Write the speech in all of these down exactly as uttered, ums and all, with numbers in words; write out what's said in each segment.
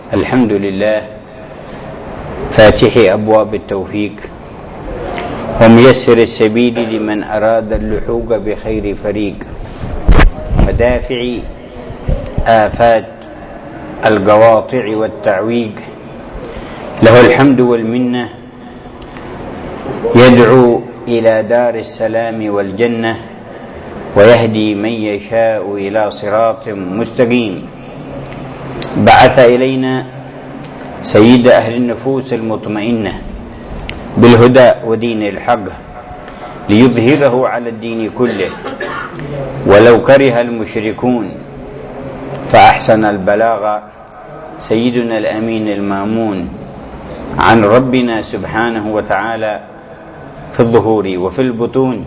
الحمد لله فاتح أبواب التوفيق وميسر السبيل لمن أراد اللحوق بخير فريق ودافع آفات القواطع والتعويق. له الحمد والمنة، يدعو إلى دار السلام والجنة ويهدي من يشاء إلى صراط مستقيم. بعث إلينا سيد أهل النفوس المطمئنة بالهدى ودين الحق ليظهره على الدين كله ولو كره المشركون، فأحسن البلاغ سيدنا الأمين المامون عن ربنا سبحانه وتعالى في الظهور وفي البطون،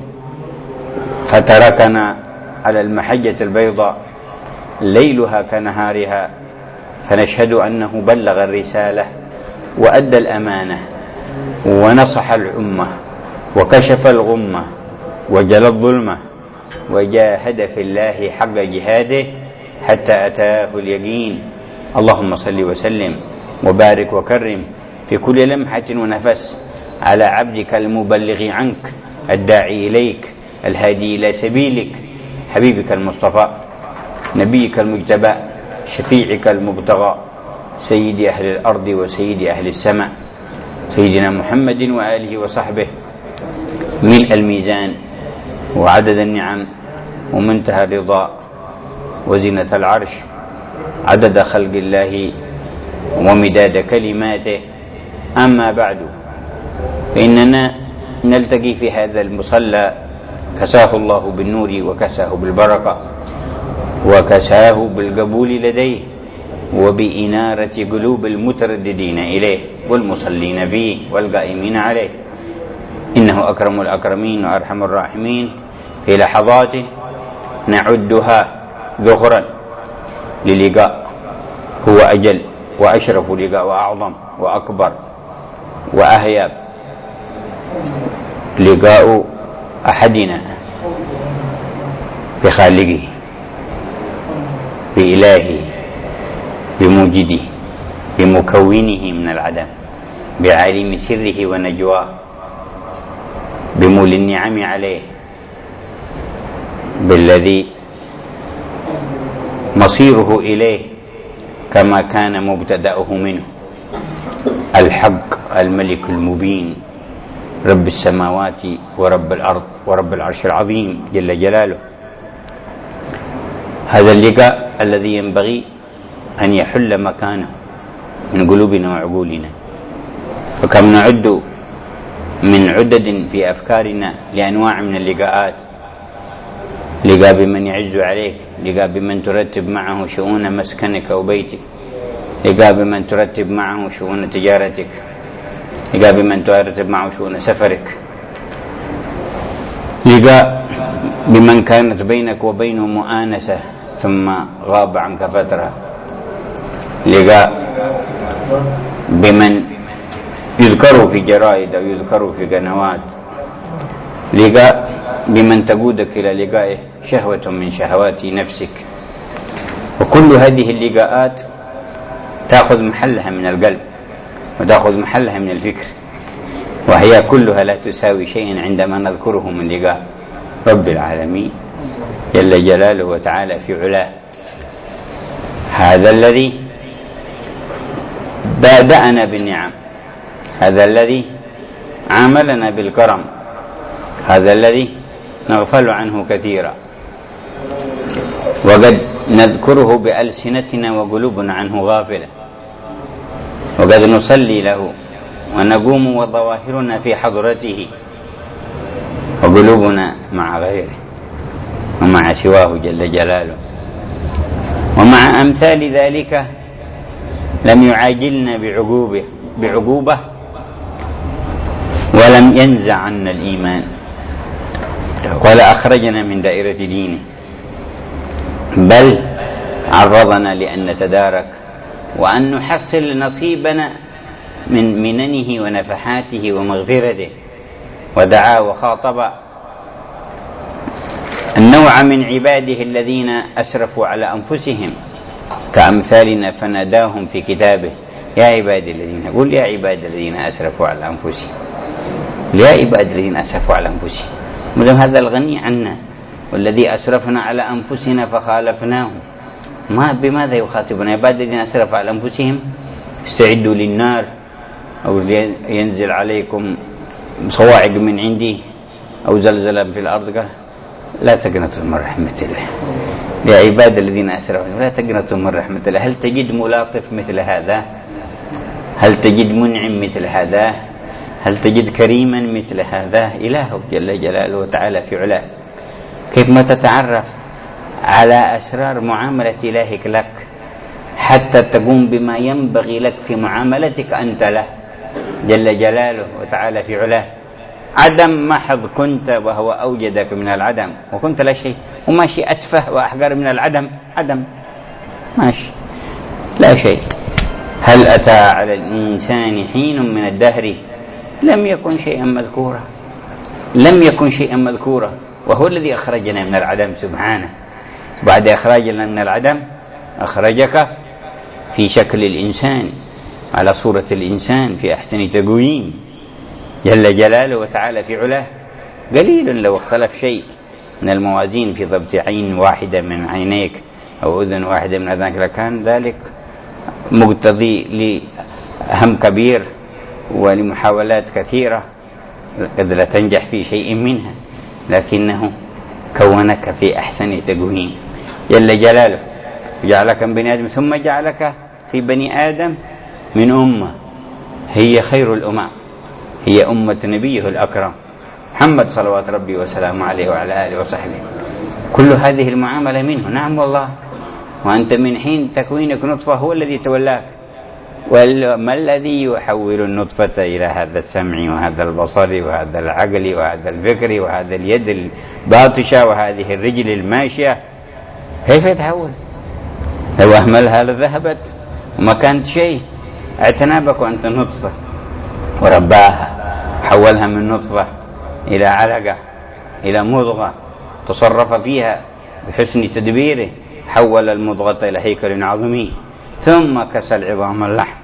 فتركنا على المحجة البيضاء ليلها كنهارها، فنشهد أنه بلغ الرسالة وأدى الأمانة ونصح الأمة وكشف الغمة وجلى الظلمة وجاهد في الله حق جهاده حتى أتاه اليقين. اللهم صل وسلم وبارك وكرم في كل لمحة ونفس على عبدك المبلغ عنك الداعي إليك الهادي إلى سبيلك، حبيبك المصطفى نبيك المجتبى شفيعك المبتغى سيد أهل الأرض وسيد أهل السماء، سيدنا محمد وآله وصحبه ملء الميزان وعدد النعم ومنتهى الرضا وزنة العرش، عدد خلق الله ومداد كلماته. أما بعد، فإننا نلتقي في هذا المصلى كساه الله بالنور وكساه بالبركة وكساه بالقبول لديه وبإنارة قلوب المترددين إليه والمصلين فيه والقائمين عليه، إنه أكرم الأكرمين وأرحم الراحمين. في لحظات نعدها ذخرا للقاء هو أجل وأشرف لقاء وأعظم وأكبر وأهيب لقاء أحدنا بخالقه بإلهه بموجده بمكونه من العدم بعالم سره ونجواه بمولي النعم عليه بالذي مصيره إليه كما كان مبتدأه منه، الحق الملك المبين رب السماوات ورب الأرض ورب العرش العظيم جل جلاله. هذا اللقاء الذي ينبغي أن يحل مكانه من قلوبنا وعقولنا، فكم نعد من عدد في أفكارنا لأنواع من اللقاءات، لقاء بمن يعز عليك، لقاء بمن ترتب معه شؤون مسكنك وبيتك، لقاء بمن ترتب معه شؤون تجارتك، لقاء بمن ترتب معه شؤون سفرك، لقاء بمن كانت بينك وبينه مؤانسة ثم غاب عنك فترة، لقاء بمن يذكروا في جرائد أو يذكروا في قنوات، لقاء بمن تقودك إلى لقائه شهوة من شهوات نفسك. وكل هذه اللقاءات تأخذ محلها من القلب وتأخذ محلها من الفكر، وهي كلها لا تساوي شيئا عندما نذكره من لقاء رب العالمين جل جلاله وتعالى في علاه. هذا الذي بادأنا بالنعم، هذا الذي عاملنا بالكرم، هذا الذي نغفل عنه كثيرا وقد نذكره بألسنتنا وقلوبنا عنه غافلة، وقد نصلي له ونقوم وظواهرنا في حضرته وقلوبنا مع غيره ومع سواه جل جلاله. ومع أمثال ذلك لم يعاجلنا بعقوبة بعقوبة ولم ينزع عنا الإيمان ولا أخرجنا من دائرة دينه، بل عرضنا لأن نتدارك وأن نحصل نصيبنا من مننه ونفحاته ومغفرته، ودعا وخاطب النوع من عباده الذين أسرفوا على أنفسهم كأمثالنا فناداهم في كتابه يا عبادي الذين، قل يا عبادي الذين أسرفوا على أنفسهم، يا عبادي الذين أسرفوا على أنفسهم، مدام هذا الغني عنا والذي أسرفنا على أنفسنا فخالفناه، ما بماذا يخاطبنا؟ عبادي الذين أسرفوا على أنفسهم استعدوا للنار، أو ينزل عليكم صواعق من عندي أو زلزلا في الأرض. قال لا تقنطوا من رحمة الله يا عباد الذين أسرفوا، لا تقنطوا من رحمة الله. هل تجد ملاطف مثل هذا؟ هل تجد منعم مثل هذا؟ هل تجد كريما مثل هذا؟ إلهك جل جلاله وتعالى في علاه. كيف ما تتعرف على أسرار معاملة إلهك لك حتى تقوم بما ينبغي لك في معاملتك أنت له جل جلاله وتعالى في علاه. عدم محض كنت وهو أوجدك من العدم، وكنت لا شيء، وماشي أتفه وأحقر من العدم، عدم ماشي لا شيء. هل أتى على الإنسان حين من الدهر لم يكن شيئا مذكورا، لم يكن شيئا مذكورا، وهو الذي أخرجنا من العدم سبحانه. بعد إخراجنا من العدم أخرجك في شكل الإنسان على صورة الإنسان في أحسن تقويم جل جلاله وتعالى في علاه. قليل لو اختلف شيء من الموازين في ضبط عين واحدة من عينيك أو أذن واحدة من أذنك لكان ذلك مقتضي لهم كبير ولمحاولات كثيرة قد لا تنجح في شيء منها، لكنه كونك في أحسن تقويم جل جلاله، جعلك من بني آدم ثم جعلك في بني آدم من أمة هي خير الأمم، هي أمة نبيه الأكرم محمد صلوات ربي وسلامه عليه وعلى آله وصحبه. كل هذه المعاملة منه، نعم والله. وأنت من حين تكوينك نطفة هو الذي تولاك، وما الذي يحول النطفة إلى هذا السمع وهذا البصر وهذا العقل وهذا الفكر وهذا اليد الباطشة وهذه الرجل الماشية؟ كيف يتحول؟ لو أهملها لذهبت وما كانت شيء. اعتنى بك وأنت نطفة ورباها، حولها من نطفة إلى علقة إلى مضغة تصرف فيها بحسن تدبيره، حول المضغة إلى هيكل عظمي، ثم كسى العظام اللحم،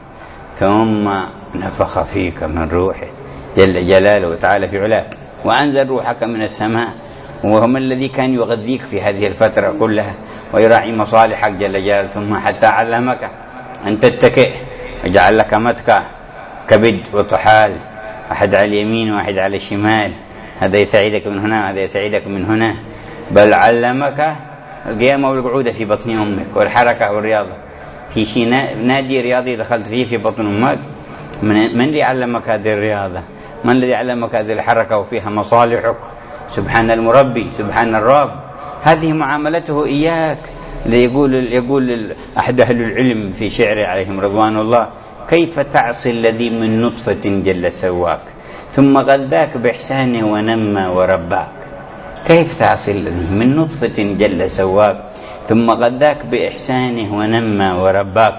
ثم نفخ فيك من روحه جل جلاله وتعالى في علاه، وأنزل روحك من السماء، وهو الذي كان يغذيك في هذه الفترة كلها ويراعي مصالحك جل جلاله، ثم حتى علمك أن تتكئ وجعل لك متكأ كبد وطحال، واحد على اليمين وواحد على الشمال، هذا يساعدك من هنا وهذا يساعدك من هنا، بل علمك القيام والقعود في بطن أمك والحركة والرياضة. في شيء نادي رياضي دخلت فيه في بطن أمك، من الذي علمك هذه الرياضة؟ من الذي علمك هذه الحركة وفيها مصالحك؟ سبحان المربي، سبحان الرب. هذه معاملته إياك. يقول يقول أحد أهل العلم في شعره عليهم رضوان الله: كيف تعصي الذي من نطفة جل سواك ثم غذاك بإحسانه ونمى ورباك؟ كيف تعصي الذي من نطفة جل سواك ثم غذاك بإحسانه ونمى ورباك؟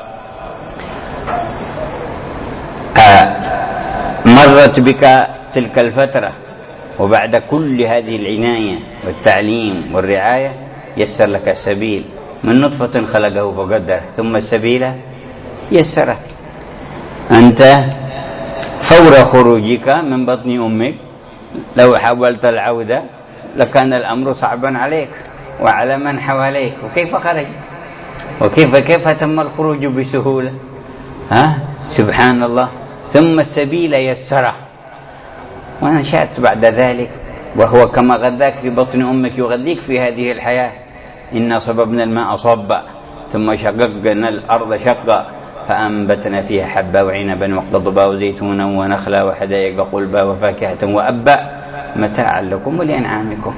آه مرت بك تلك الفترة، وبعد كل هذه العناية والتعليم والرعاية يسر لك السبيل، من نطفة خلقه فقدر ثم السبيل يسره. أنت فور خروجك من بطن أمك لو حاولت العودة لكان الأمر صعبا عليك وعلى من حواليك، وكيف خرج وكيف كيف تم الخروج بسهولة؟ ها سبحان الله. ثم السبيل يسره، ونشأت بعد ذلك وهو كما غذاك في بطن أمك يغذيك في هذه الحياة. إنا صببنا الماء صبا ثم شققنا الأرض شقا فأنبتنا فيها حبا وعنبا وقضبا وزيتونا ونخلا وحدائق غلبا وفاكهة وأبا متاعا لكم ولأنعامكم.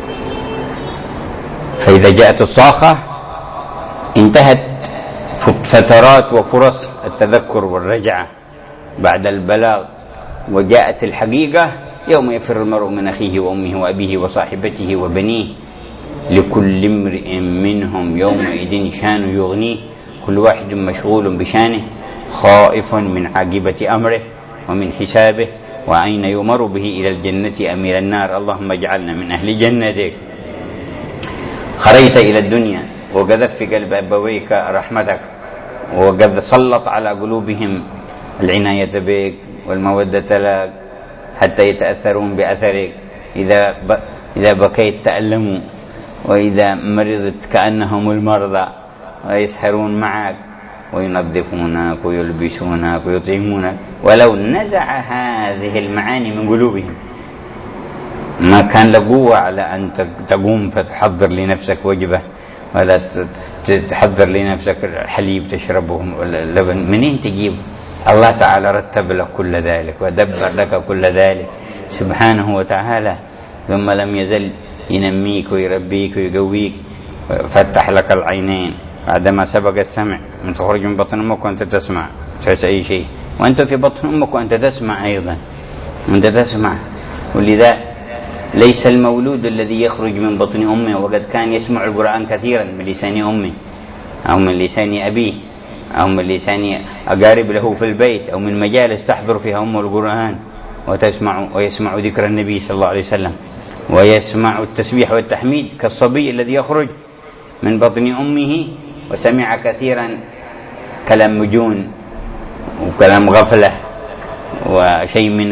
فإذا جاءت الصاخة انتهت فترات وفرص التذكر والرجعة بعد البلاغ، وجاءت الحقيقة يوم يفر المرء من أخيه وأمه وأبيه وصاحبته وبنيه لكل امرئ منهم يومئذ شان يغنيه، كل واحد مشغول بشانه خائف من عاقبة أمره ومن حسابه وأين يمر به إلى الجنة أم إلى النار. اللهم اجعلنا من أهل جنتك. خرجت إلى الدنيا وقذف في قلب أبويك رحمتك، وقد سلط على قلوبهم العناية بك والمودة لك حتى يتأثرون بأثرك. إذا ب... إذا بكيت تألموا، وإذا مرضت كأنهم المرضى، ويسهرون معك وينظفونك ويلبسونك ويطعمونك. ولو نزع هذه المعاني من قلوبهم ما كان له قوة على أن تقوم فتحضر لنفسك وجبة، ولا تحضر لنفسك حليب تشربه ولا لبن. منين تجيب؟ الله تعالى رتب لك كل ذلك ودبر لك كل ذلك سبحانه وتعالى، ثم لم يزل ينميك ويربيك ويقويك، فتح لك العينين بعدما سبق السمع. من تخرج من بطن أمك وأنت تسمع، تحس أي شيء، وأنت في بطن أمك وأنت تسمع أيضا، وأنت تسمع. ولذا ليس المولود الذي يخرج من بطن أمه وقد كان يسمع القرآن كثيرا من لسان أمه أو من لسان أبيه أو من لسان أقارب له في البيت أو من مجالس تحضر فيها أم القرآن وتسمع ويسمع ذكر النبي صلى الله عليه وسلم ويسمع التسبيح والتحميد كالصبي الذي يخرج من بطن أمه وسمع كثيرا كلام مجون وكلام غفلة وشيء من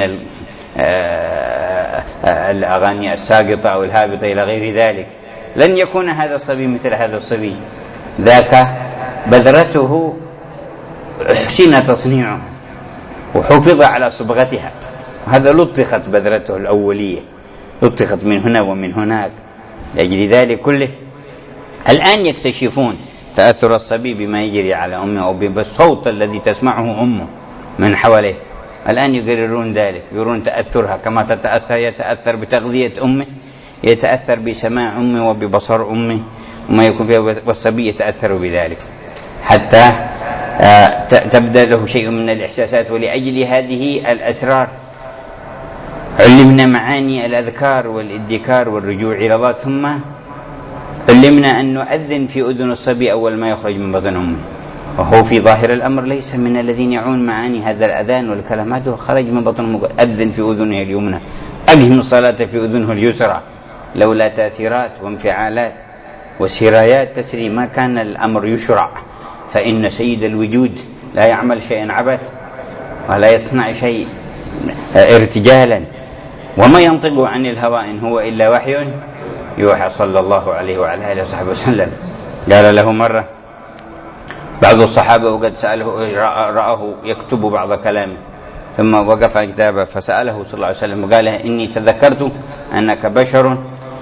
الأغاني الساقطة أو الهابطة إلى غير ذلك. لن يكون هذا الصبي مثل هذا الصبي، ذاك بذرته حسن تصنيعه وحفظ على صبغتها، هذا لطخت بذرته الأولية، لطخت من هنا ومن هناك. لأجل ذلك كله الآن يكتشفون تأثر الصبي بما يجري على أمه أو بالصوت الذي تسمعه أمه من حواليه. الآن يقررون ذلك، يرون تأثرها كما تتأثر، يتأثر بتغذية أمه، يتأثر بسماع أمه وببصر أمه وما يكون فيها، والصبي يتأثر بذلك حتى تبدأ له شيء من الإحساسات. ولأجل هذه الأسرار علمنا معاني الأذكار والادكار والرجوع إلى الله، ثم علمنا أن نؤذن في أذن الصبي أول ما يخرج من بطن أمه، وهو في ظاهر الأمر ليس من الذين يعون معاني هذا الأذان والكلمات، وخرج من بطن أمه أذن في أذنه اليمنى، أقم الصلاة في أذنه اليسرى. لولا تأثيرات وانفعالات وسرايات تسري ما كان الأمر يشرع، فإن سيد الوجود لا يعمل شيئا عبث ولا يصنع شيء ارتجالا، وما ينطق عن الهوى إن هو إلا وحي يوحى، صلى الله عليه وعلى آله وصحبه وسلم. قال له مرة بعض الصحابة وقد سأله، رآه يكتب بعض كلامه ثم وقف كتابه فسأله صلى الله عليه وسلم وقال: إني تذكرت أنك بشر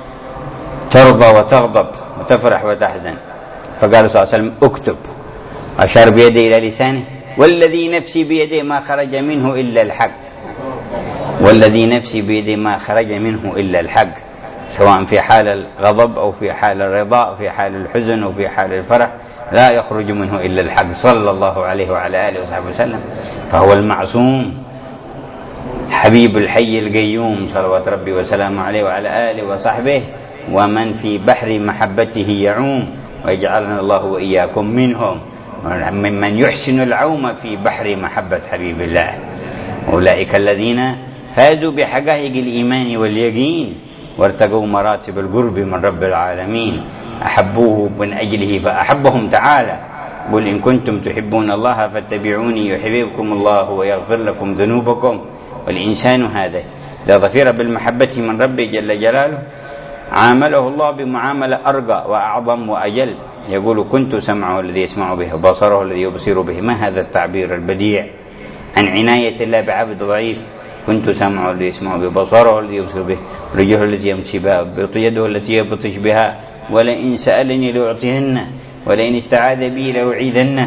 ترضى وتغضب وتفرح وتحزن. فقال صلى الله عليه وسلم: اكتب. أشار بيده إلى لسانه: والذي نفسي بيده ما خرج منه إلا الحق، والذي نفسي بيده ما خرج منه إلا الحق، سواء في حال الغضب أو في حال الرضا أو في حال الحزن أو في حال الفرح، لا يخرج منه إلا الحق، صلى الله عليه وعلى آله وصحبه وسلم. فهو المعصوم حبيب الحي القيوم صلوات ربي وسلامه عليه وعلى آله وصحبه، ومن في بحر محبته يعوم، ويجعلنا الله وإياكم منهم، ممن يحسن العوم في بحر محبة حبيب الله. أولئك الذين فازوا بحقائق الإيمان واليقين وارتقوا مراتب القرب من رب العالمين، أحبوه من أجله فأحبهم تعالى. قل إن كنتم تحبون الله فاتبعوني يحببكم الله ويغفر لكم ذنوبكم. والإنسان هذا إذا ظفر بالمحبة من ربه جل جلاله عامله الله بمعاملة أرقى وأعظم وأجل. يقول: كنت سمعه الذي يسمع به وبصره الذي يبصر به. ما هذا التعبير البديع عن عناية الله بعبد ضعيف؟ كنت سمعه الذي يسمع به، بصره الذي يبصر به، رجله التي يمشي بها، يده التي يبطش بها، ولئن سألني لأعطينه، ولئن استعاذ بي لأعيذنه.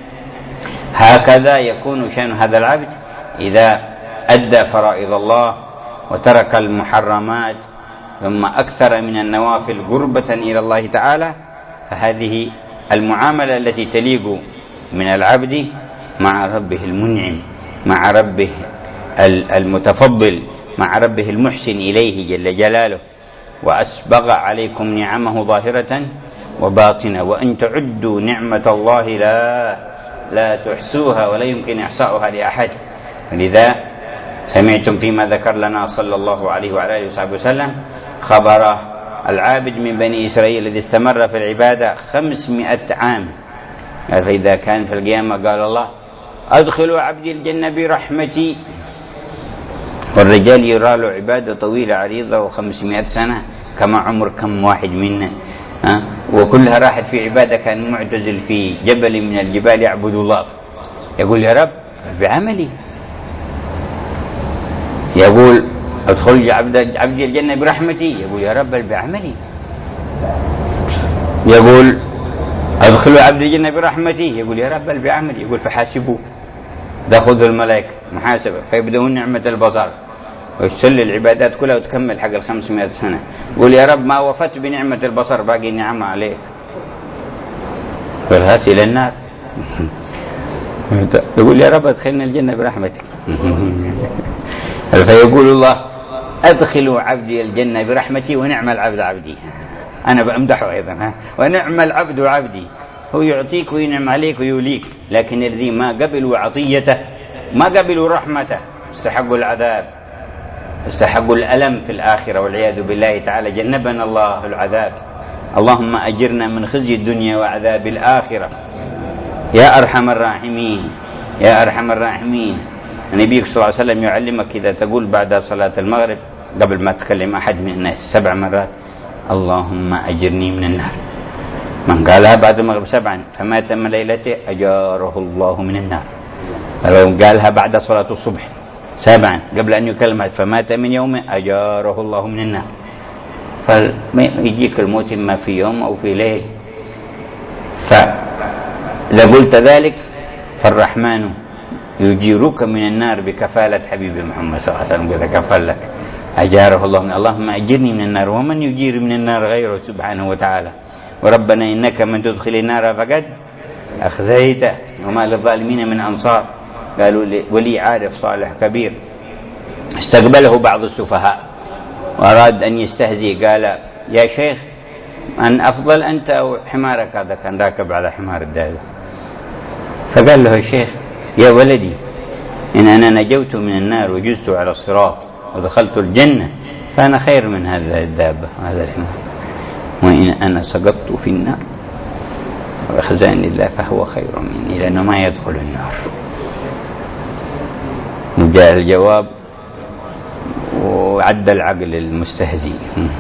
هكذا يكون شأن هذا العبد إذا أدى فرائض الله وترك المحرمات ثم أكثر من النوافل قربة إلى الله تعالى. فهذه المعاملة التي تليق من العبد مع ربه المنعم، مع ربه المتفضل، مع ربه المحسن إليه جل جلاله. وأسبغ عليكم نعمه ظاهرة وباطنة، وإن تعدوا نعمة الله لا لا تحصوها ولا يمكن إحصاؤها لأحد. لذا سمعتم فيما ذكر لنا صلى الله عليه وعلى آله وصحبه وسلم خبر العابد من بني إسرائيل الذي استمر في العبادة خمسمائة عام، فإذا كان في القيامة قال الله أدخلوا عبدي الجنة برحمتي، والرجال يرى له عبادة طويلة عريضة وخمسمائة سنة كما عمر كم واحد منا، أه؟ وكلها راحت في عبادة. كان معتزل في جبل من الجبال يعبد الله، يقول يا رب بعملي، يقول ادخل عبدي الجنة برحمتي، يقول يا رب بعملي، يقول ادخلوا عبدي الجنة برحمتي، يقول يا رب بعملي، يقول فحاسبوه، تأخذ الملائكة محاسبة فيبدأون نعمة البصر ويسل العبادات كلها وتكمل حق الخمسمائة سنة، يقول يا رب ما وفت بنعمة البصر باقي نعمة عليك، فالهات إلى النار يقول يا رب ادخلنا الجنة برحمتك فيقول الله ادخلوا عبدي الجنة برحمتي ونعم العبد عبدي، أنا بأمدحه أيضا، ها ونعم العبد عبدي، هو يعطيك وينعم عليك ويوليك، لكن الذي ما قبلوا عطيته ما قبلوا رحمته استحقوا العذاب، استحقوا الألم في الآخرة والعياذ بالله تعالى، جنبنا الله العذاب. اللهم أجرنا من خزي الدنيا وعذاب الآخرة يا أرحم الراحمين يا أرحم الراحمين. النبي صلى الله عليه وسلم يعلمك إذا تقول بعد صلاة المغرب قبل ما تكلم أحد من الناس سبع مرات اللهم أجرني من النار، من قالها بعد المغرب سبعا فمات من ليلته أجاره الله من النار، ولو قالها بعد صلاة الصبح سبعا قبل أن يكلم فمات من يومه أجاره الله من النار. فيجيك الموت إما في يوم أو في ليل، فإذا قلت ذلك فالرحمن يجيرك من النار بكفالة حبيب محمد صلى الله عليه وسلم، قد كفل لك أجاره الله من اللهم أجرني من النار، ومن يجير من النار غيره سبحانه وتعالى. وربنا إنك من تدخل النار فقد أخزيته وما للظالمين من أنصار. قالوا ولي عارف صالح كبير استقبله بعض السفهاء وأراد أن يستهزي، قال يا شيخ أن أفضل أنت أو حمارك؟ هذا كان راكب على حمار الدابة، فقال له الشيخ يا ولدي إن أنا نجوت من النار وجزت على الصراط ودخلت الجنة فأنا خير من هذا الدابة وهذا الحمار، وإن أنا سقطت في النار وأخزاني الله فهو خير مني لأنه ما يدخل النار. وجاء الجواب وعد العقل المستهزي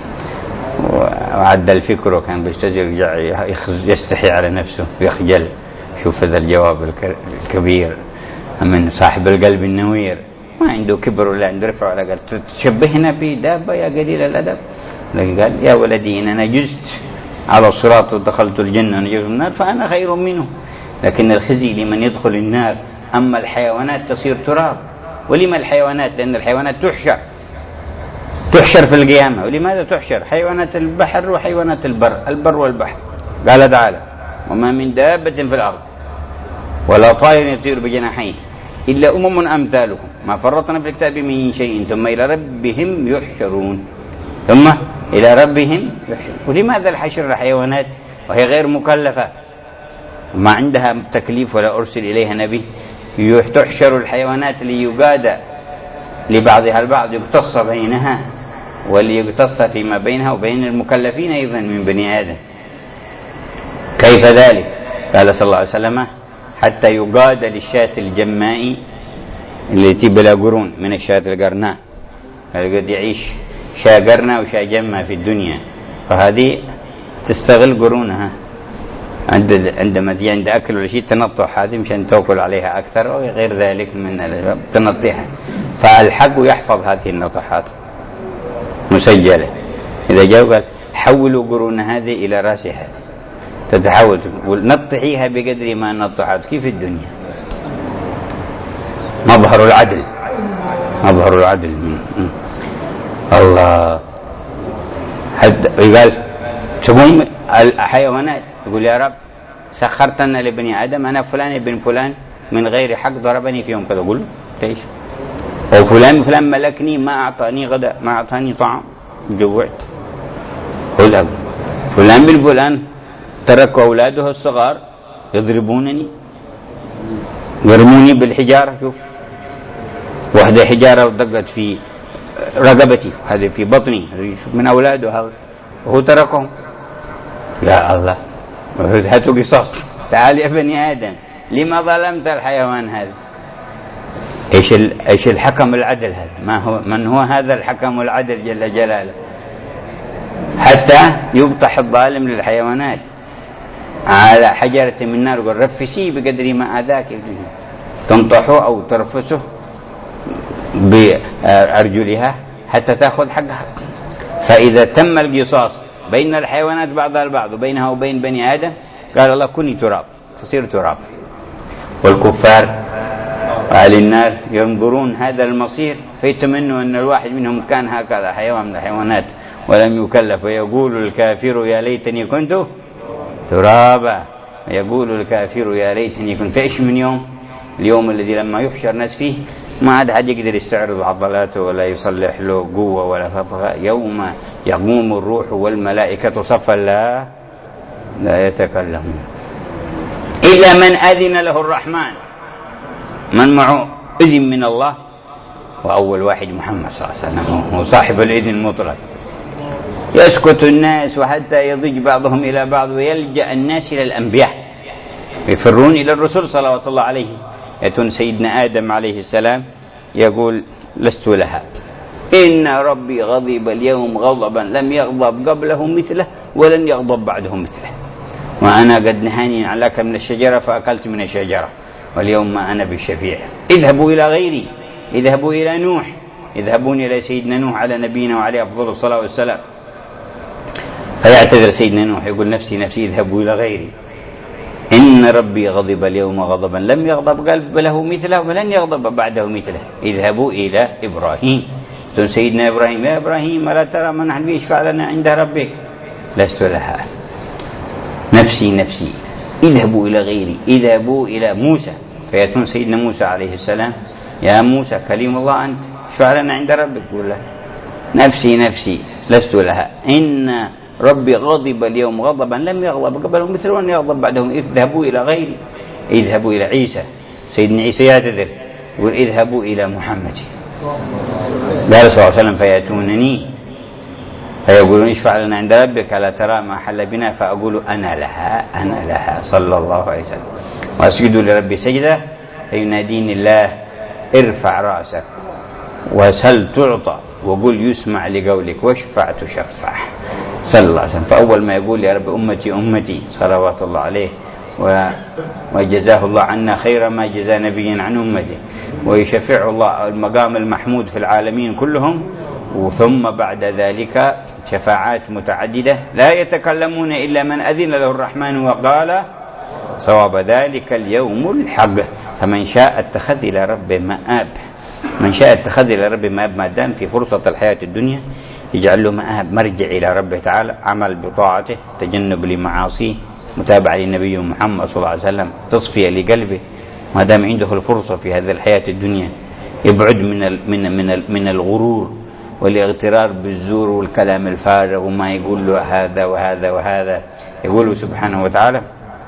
وعد الفكر، وكان بيستهزئ يستحي على نفسه ويخجل. شوف هذا الجواب الكبير من صاحب القلب النوير، ما عنده كبر ولا عنده رفع ولا قال تشبهنا بدابة يا قليل الأدب، لكن قال يا ولدي إن أنا جزت على الصراط ودخلت الجنة ونجوت من النار فأنا خير منه. لكن الخزي لمن يدخل النار، أما الحيوانات تصير تراب. ولما الحيوانات؟ لأن الحيوانات تحشر تحشر في القيامة. ولماذا تحشر؟ حيوانات البحر وحيوانات البر، البر والبحر. قال تعالى وما من دابة في الأرض ولا طائر يطير بجناحيه إلا أمم أمثالكم ما فرطنا في الكتاب من شيء ثم إلى ربهم يحشرون ثم إلى ربهم يحشرون. ولماذا الحشر الحيوانات وهي غير مكلفة ما عندها تكليف ولا أرسل إليها نبي؟ تحشر الحيوانات ليقاد لبعضها البعض يقتص بينها وليقتص فيما بينها وبين المكلفين أيضا من بني آدم. كيف ذلك؟ قال صلى الله عليه وسلم حتى يقاد للشاة الجماء التي بلا قرون من الشاة القرناء، قد يعيش شاة قرناء وشاة جماء في الدنيا، فهذه تستغل قرونها عندما تجي عند أكل ولا شيء تنطح هذه مشان تأكل عليها أكثر أو غير ذلك من تنطيها، فالحق يحفظ هذه النطحات مسجلة. إذا جاء قال حولوا قرون هذه إلى رأس هذه تتحول ونطحيها بقدر ما نطحت. كيف الدنيا؟ مظهر العدل مظهر العدل الله. حتى قال تبون الحيوانات يقول يا رب سخرتنا لبني آدم أنا فلان ابن فلان من غير حق ضربني في يوم كذا، أقول له ليش؟ أو فلان فلان ملكني ما أعطاني غداء ما أعطاني طعام جوعت. قل فلان بن فلان ترك أولاده الصغار يضربونني يرموني بالحجارة. شوف واحدة حجارة دقت في رقبتي هذه في بطني من أولاده هذا وهو تركهم. يا الله، هاتوا قصاص. تعال يا بني آدم، لما ظلمت الحيوان هذا؟ ايش ايش الحكم العدل هذا؟ ما هو من هو هذا الحكم العدل جل جلاله؟ حتى يبطح الظالم للحيوانات على حجرة من نار، يقول رفسيه بقدر ما أذاك، تنطحه أو ترفسه بأرجلها حتى تأخذ حقها. فإذا تم القصاص بين الحيوانات بعضها البعض وبينها وبين بني آدم، قال الله كوني تراب، تصير تراب. والكفار أهل النار ينظرون هذا المصير فيتمنوا أن الواحد منهم كان هكذا حيوان من الحيوانات ولم يكلف، ويقول الكافر يا ليتني كنت ترابا، يقول الكافر يا ليتني كنت. فإيش من يوم؟ اليوم الذي لما يحشر الناس فيه ما عاد حد يقدر يستعرض عضلاته ولا يصلح له قوة ولا فضغة. يوم يقوم الروح والملائكة صفا لا لا يتكلمون إلا من أذن له الرحمن، من معه إذن من الله، وأول واحد محمد صلى الله عليه وسلم هو صاحب الإذن المطلق. يسكت الناس وحتى يضج بعضهم إلى بعض، ويلجأ الناس إلى الأنبياء، يفرون إلى الرسل صلوات الله عليه. يأتون سيدنا آدم عليه السلام يقول لست لها، إن ربي غضب اليوم غضبا لم يغضب قبله مثله ولن يغضب بعده مثله، وأنا قد نهاني لك من الشجرة فأكلت من الشجرة، واليوم ما أنا بالشفيع. اذهبوا إلى غيري، اذهبوا إلى نوح، اذهبون إلى سيدنا نوح على نبينا وعليه أفضل الصلاة والسلام. فيعتذر سيدنا نوح يقول نفسي نفسي، اذهبوا إلى غيري، إن ربي غضب اليوم غضبا لم يغضب قبله مثله ولن يغضب بعده مثله. اذهبوا إلى إبراهيم، سيدنا إبراهيم يا إبراهيم ألا ترى من نحن يشفع لنا عند ربك؟ لست لها، نفسي نفسي، اذهبوا إلى غيري، اذهبوا إلى موسى. فيأتون سيدنا موسى عليه السلام يا موسى كليم الله أنت، اشفع لنا عند ربك. يقول له نفسي نفسي لست لها، إن ربي غضب اليوم غضبا لم يغضب قبله مثله ولن يغضب بعده. اذهبوا إلى غيري، اذهبوا إلى عيسى، سيدنا عيسى يعتذر يقول اذهبوا إلى محمد. قال صلى الله عليه وسلم فيأتونني فيقولون اشفع لنا عند ربك ألا ترى ما حل بنا، فأقول أنا لها أنا لها صلى الله عليه وسلم. وأسجد لربي سجدة فيناديني الله ارفع رأسك وسل تعطى وقل يسمع لقولك واشفع تشفع صلى الله عليه وسلم. فأول ما يقول يا رب أمتي أمتي صلوات الله عليه، وجزاه الله عنا خير ما جزى نبي عن أمته، ويشفع الله المقام المحمود في العالمين كلهم. وثم بعد ذلك شفاعات متعددة لا يتكلمون إلا من أذن له الرحمن وقال صواب ذلك اليوم الحق. فمن شاء اتخذ إلى ربه مآب، من شاء اتخذ إلى ربه مآب، ما دام في فرصة الحياة الدنيا يجعل له مآب، مرجع إلى ربه تعالى، عمل بطاعته، تجنب لمعاصيه، متابعة للنبي محمد صلى الله عليه وسلم، تصفية لقلبه ما دام عنده الفرصة في هذه الحياة الدنيا، يبعد من ال من من من الغرور والاغترار بالزور والكلام الفارغ وما يقول له هذا وهذا وهذا. يقول سبحانه وتعالى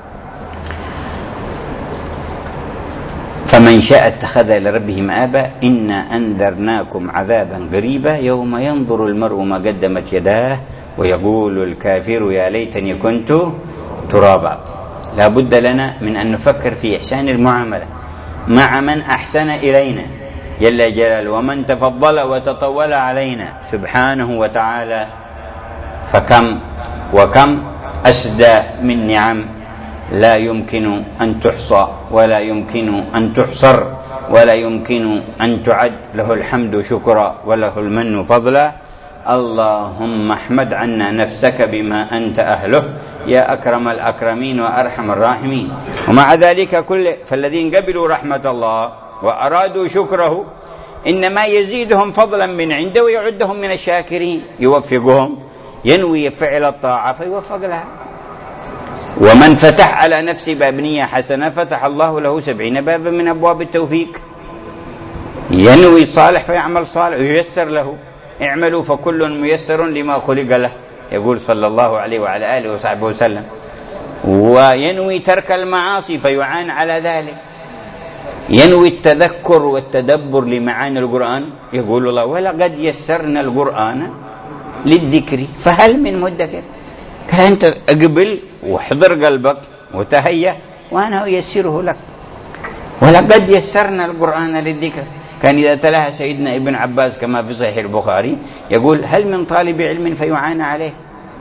فمن شاء اتخذ إلى ربه مآبا إنا أنذرناكم عذابا قريبا يوم ينظر المرء ما قدمت يداه ويقول الكافر يا ليتني كنت ترابا. لا بد لنا من أن نفكر في إحسان المعاملة مع من أحسن إلينا جل جلاله، ومن تفضل وتطول علينا سبحانه وتعالى. فكم وكم أسدى من نعم لا يمكن أن تحصى ولا يمكن أن تحصر ولا يمكن أن تعد، له الحمد شكرا وله المن فضلا. اللهم احمد عنا نفسك بما أنت أهله يا أكرم الأكرمين وأرحم الراحمين. ومع ذلك كله فالذين قبلوا رحمة الله وأرادوا شكره إنما يزيدهم فضلا من عنده ويعدهم من الشاكرين، يوفقهم، ينوي فعل الطاعة فيوفق لها. ومن فتح على نفسه باب نية حسنة فتح الله له سبعين بابا من أبواب التوفيق. ينوي صالح فيعمل صالح وييسر له، اعملوا فكل ميسر لما خلق له، يقول صلى الله عليه وعلى آله وصحبه وسلم. وينوي ترك المعاصي فيعان على ذلك. ينوي التذكر والتدبر لمعاني القرآن، يقول الله ولقد يسرنا القرآن للذكر فهل من مدكر. قال أنت اقبل واحضر قلبك وتهيأ وأنا أيسره لك. ولقد يسرنا القرآن للذكر. كان إذا تلاها سيدنا ابن عباس كما في صحيح البخاري يقول هل من طالب علم فيعان عليه.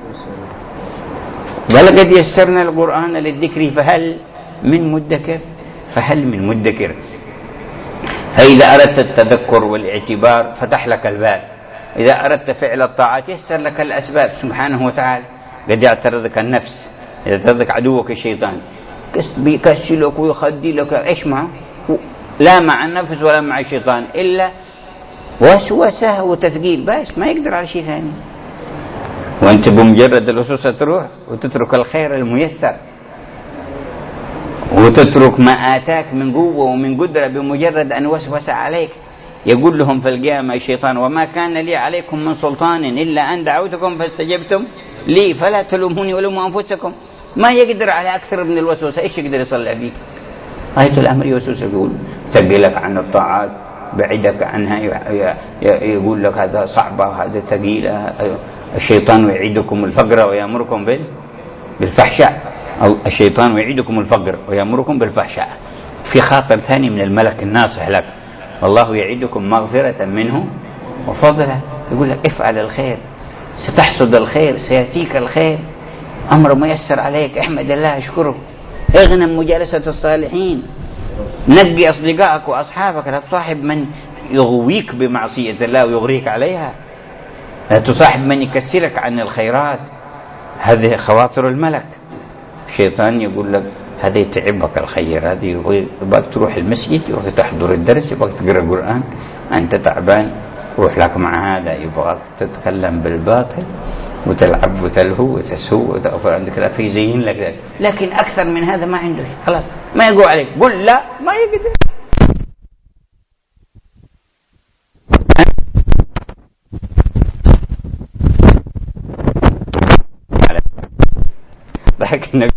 ولقد يسرنا القرآن للذكر فهل من مدكر. فهل من مدكر. فإذا أردت التذكر والاعتبار فتح لك الباب. إذا أردت فعل الطاعات يسر لك الأسباب سبحانه وتعالى. قد يعترضك النفس، إذا اعترضك عدوك الشيطان بيكسلك ويخدلك، إيش معه؟ لا مع النفس ولا مع الشيطان إلا وسوسة وتثقيل، بس ما يقدر على شيء ثاني. وأنت بمجرد الوسوسة تروح وتترك الخير الميسر وتترك ما آتاك من قوة ومن قدرة بمجرد أن وسوس عليك. يقول لهم في القيامة الشيطان وما كان لي عليكم من سلطان إلا أن دعوتكم فاستجبتم لي فلا تلوموني ولوموا أنفسكم. ما يقدر على أكثر من الوسوسة، إيش يقدر يصلع بيك؟ آية الأمر يوسوس يقول ثقلك عن الطاعات، بعدك عنها، يقول لك هذا صعبة هذا ثقيلة. الشيطان يعيدكم الفقر ويأمركم بالفحشاء، أو الشيطان يعيدكم الفقر ويأمركم بالفحشاء. في خاطر ثاني من الملك الناصح لك والله يعيدكم مغفرة منه وفضلا. يقول لك افعل الخير ستحصد الخير، سيأتيك الخير، أمر ميسر عليك، احمد الله اشكره، اغنم مجالسة الصالحين، نقي أصدقائك وأصحابك، لا تصاحب من يغويك بمعصية الله ويغريك عليها، لا تصاحب من يكسلك عن الخيرات. هذه خواطر الملك. الشيطان يقول لك هذا يتعبك الخير، هذه يبغاك تروح المسجد، يبغاك تحضر الدرس، يبغاك تقرأ القرآن، أنت تعبان روح لك مع هذا يبغاك تتكلم بالباطل وتلعب وتلهو وتسهو وتغفر عندك لا في زين لك. لكن أكثر من هذا ما عنده، خلاص ما يقول عليك، قل لا ما يقدر. ضحك النبي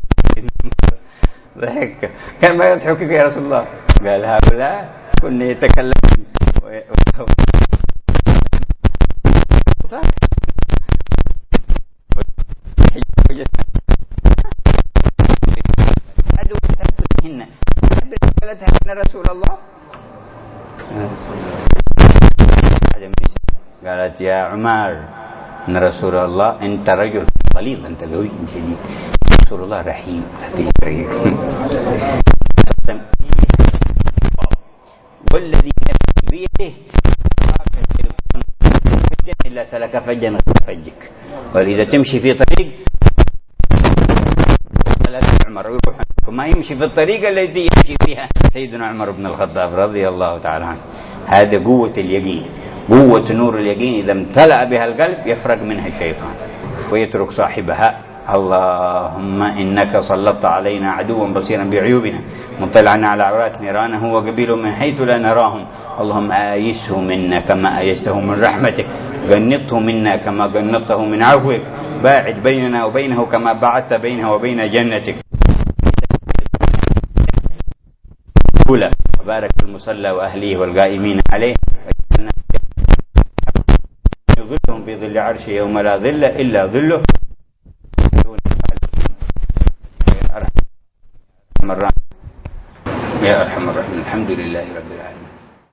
ضحك كان ما يضحكك يا رسول الله. قال هؤلاء كنا يتكلم أن رسول الله قالت يا عمر أن رسول الله أنت رجل غليظ، أنت قوي شديد، رسول الله رحيم لطيف. والذي نفسي بيده إلا سلك فجا غير فجك. وإذا تمشي في طريق عمر يروح وما يمشي في الطريقة التي يمشي فيها سيدنا عمر بن الخطاب رضي الله تعالى عنه. هذا قوة اليقين، قوة نور اليقين إذا امتلأ بها القلب يفرق منها الشيطان ويترك صاحبها. اللهم إنك سلطت علينا عدوا بصيرا بعيوبنا مطلعا على عورات نيرانه وقبيل من حيث لا نراهم. اللهم آيسه منا كما آيسته من رحمتك، قنطه منا كما قنطته من عفوك، باعد بيننا وبينه كما بعدت بينه وبين جنتك. وبارك المصلى وأهليه والقائمين عليه يظلهم في ظل عرشه يوم لا ظل إلا ظله. يا أرحم الراحمين. الحمد لله رب العالمين.